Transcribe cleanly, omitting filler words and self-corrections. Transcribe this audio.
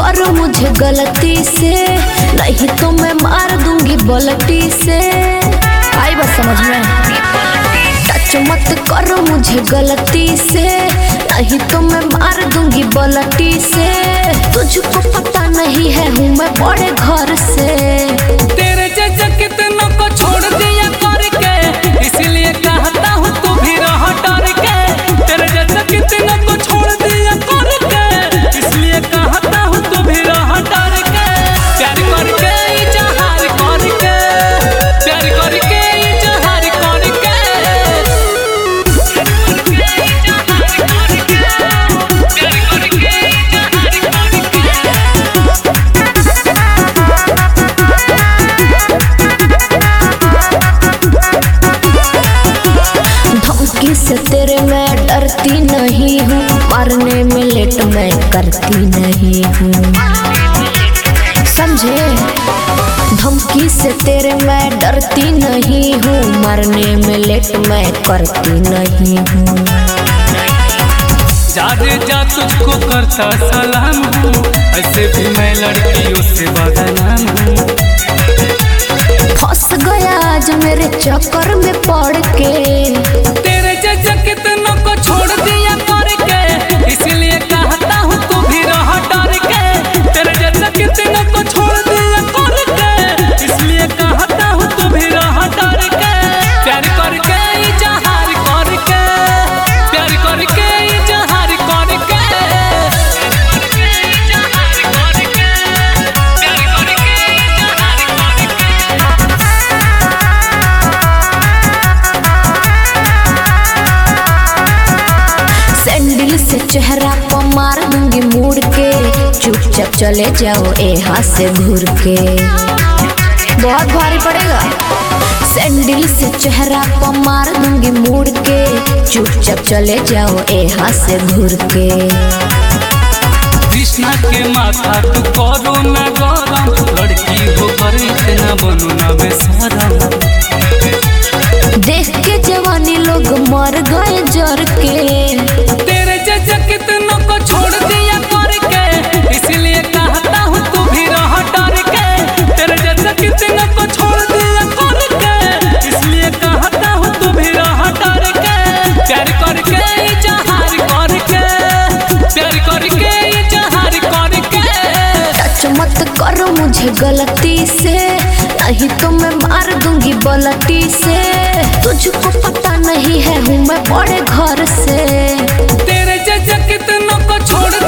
करो मुझे गलती से, नहीं तो मैं मार दूंगी बलटी से। आई बात समझ में? टच मत करो मुझे गलती से, नहीं तो मैं मार दूंगी बलटी से। तुझको पता नहीं है हूँ मैं बड़े घर से। तेरे जैसे कितनों को छोड़ दिया करके, इसलिए कहता हूँ तू भी रह डर के। तेरे जैसे कितनों को छोड़ दिया करके, इसलिए कहता हूँ तू भी रह डर के। प्यार करके इजहार करके, प्यार करके इजहार करके, धमकी से तेरे मैं डरती नहीं हूँ, मारने में लेट मैं करती नहीं हूँ, समझे? धमकी से तेरे मैं डरती नहीं हूँ, मारने में लेट मैं करती नहीं हूँ। जा रे जा तुझको करता सलाम हूँ, ऐसे भी मैं लड़कियों से बदनाम हूँ। फंस गया आज मेरे चक्कर में पड़ के। तेरे जैसे कितनों को छोड़ दिया करके, इसलिए कहता हूँ तू भी रह डर के। तेरे जैसे कितनों को छोड़ दिया करके, इसलिए कहता हूँ तू भी रह डर के। प्यार करके इजहार करके, प्यार करके इजहार करके, सैंडल से चेहरा को मार दूंगी मुड़ के, चुपचाप चले जाओ यहाँ से घूर के, बहुत भारी पड़ेगा। सैंडल से चेहरा को मार दूंगी मुड़ के, चुपचाप चले जाओ यहाँ से घूर के। कृष्णा के माथा तू करो ना गरम, लड़की हो कर इतना बनो ना बेशरम। देख के जवानी लोग मर गए जर के। तेरे जैसे कितनों को छोड़ दिया करके, इसलिए कहता हूँ तू भी रह डर के। तेरे जैसे कितनों को छोड़ दिया करके, इसलिए कहता हूँ तू भी रह डर के। प्यार करके इजहार करके, प्यार करके इजहार करके, टच मत करो मुझे गलती से, नहीं तो मैं मार दूंगी बलटी से। तुझको पता नहीं है हूँ मैं बड़े घर से। तेरे जैसे कितनों को छोड़